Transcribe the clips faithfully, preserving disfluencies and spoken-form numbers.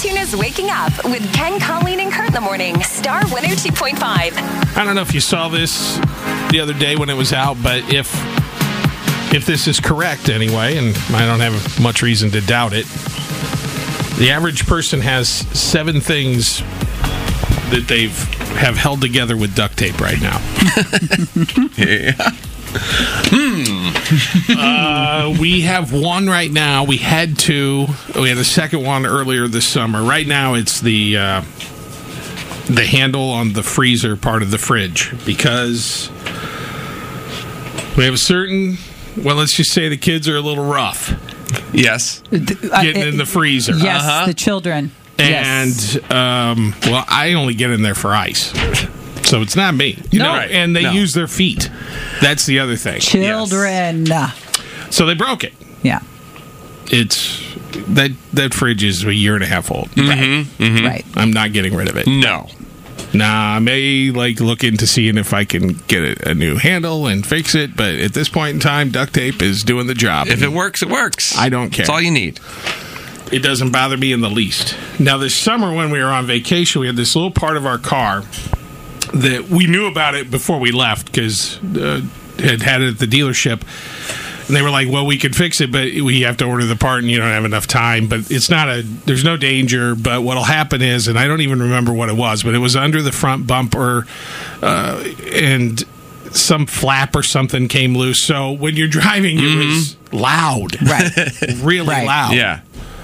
Tuna's Waking Up with Ken, Colleen, and Kurt in the morning. Star one oh two point five. I don't know if you saw this the other day when it was out, but if if this is correct anyway, and I don't have much reason to doubt it, the average person has seven things that they've have held together with duct tape right now. Yeah. Hmm. uh, we have one right now. We had two. We had a second one earlier this summer. Right now, it's the uh, the handle on the freezer part of the fridge because we have a certain. Well, let's just say the kids are a little rough. Yes. Getting in the freezer. Yes, uh-huh. the children. And, yes. um, well, I only get in there for ice. So it's not me. You no. know, right. And they no. use their feet. That's the other thing. Children. Yes. So they broke it. Yeah. It's, that that fridge is a year and a half old. Mm-hmm. Right. Mm-hmm. Right. I'm not getting rid of it. No. Nah, I may like look into seeing if I can get a, a new handle and fix it, but at this point in time, duct tape is doing the job. If it works, it works. I don't care. That's all you need. It doesn't bother me in the least. Now, this summer when we were on vacation, we had this little part of our car that we knew about it before we left because uh, had had it at the dealership. And they were like, well, we could fix it, but we have to order the part and you don't have enough time. But it's not a, there's no danger. But what'll happen is, and I don't even remember what it was, but it was under the front bumper uh, and some flap or something came loose. So when you're driving, mm-hmm. it was loud. Right. Really right. loud. Yeah.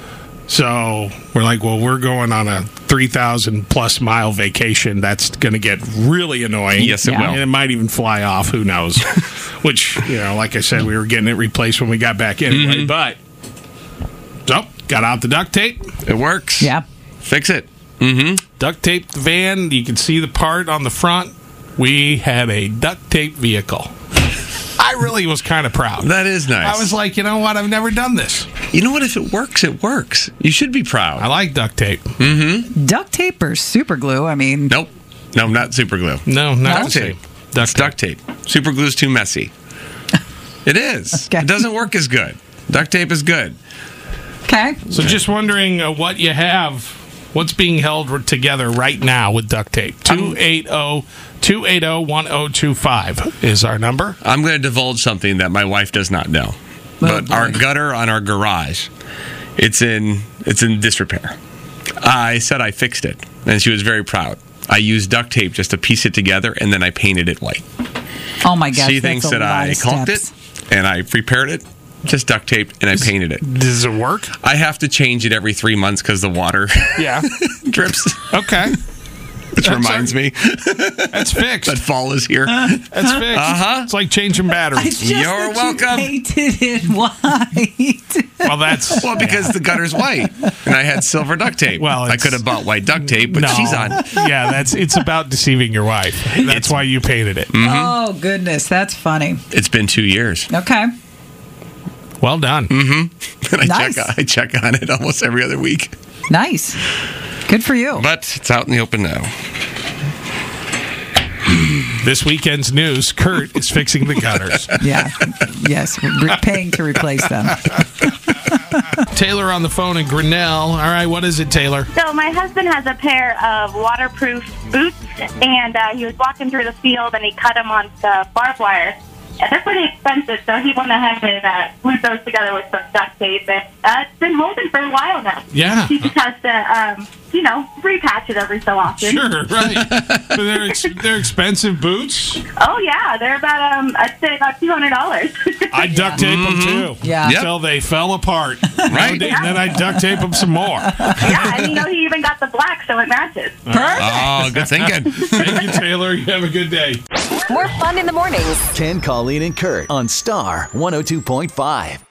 So we're like, well, we're going on a three thousand plus mile vacation. That's going to get really annoying. Yes, it yeah. will. And it might even fly off. Who knows? Which, you know, like I said, we were getting it replaced when we got back anyway. Mm-hmm. But, so, got out the duct tape. It works. Yeah. Fix it. Mm-hmm. Duct taped the van. You can see the part on the front. We had a duct tape vehicle. I really was kind of proud. That is nice. I was like, you know what? I've never done this. You know what? If it works, it works. You should be proud. I like duct tape. Mm-hmm. Duct tape or super glue? I mean... Nope. No, not super glue. No, not duct tape. Duct That's tape. duct tape. Super glue's too messy. It is. Okay. It doesn't work as good. Duct tape is good. Okay. So just wondering uh, what you have, what's being held together right now with duct tape. two eight zero, two eight zero, one zero two five is our number. I'm going to divulge something that my wife does not know. But our gutter on our garage, it's in it's in disrepair. I said I fixed it, and she was very proud. I used duct tape just to piece it together, and then I painted it white. Oh, my gosh. She thinks that I caulked it, and I repaired it, just duct taped, and I painted it. Does it work? I have to change it every three months because the water Yeah. drips. Okay. Which That's reminds our, me That's fixed. that fall is here. That's fixed. Uh-huh. It's like changing batteries. Just You're that welcome. You painted it white. Well, that's... Well, because the gutter's white, and I had silver duct tape. Well, I it's- could have bought white duct tape, but no. she's on. Yeah, that's it's about deceiving your wife. That's why you painted it. Mm-hmm. Oh, goodness. That's funny. It's been two years. Okay. Well done. Mm-hmm. And I Nice. check I check on it almost every other week. Nice. Good for you. But it's out in the open now. This weekend's news, Kurt is fixing the gutters. Yeah. Yes. We're re- paying to replace them. Taylor on the phone in Grinnell. All right, what is it, Taylor? So my husband has a pair of waterproof boots, and uh, he was walking through the field, and he cut them on the barbed wire. And they're pretty expensive, so he went ahead and uh, glued those together with some duct tape. And uh, it's been holding for a while now. Yeah. He just has to, um, you know, repatch it every so often. Sure, right. But they're, ex- they're expensive boots. Oh, yeah. They're about, um, I'd say about two hundred dollars. I duct tape them, too. Yeah. Yep. Until they fell apart. Right. And then I duct tape them some more. Yeah, and, you know, he even got the black, so it matches. Perfect. Oh, good thinking. Thank you, Taylor. You have a good day. More fun in the mornings. Ken, Colleen, and Kurt on Star one oh two point five.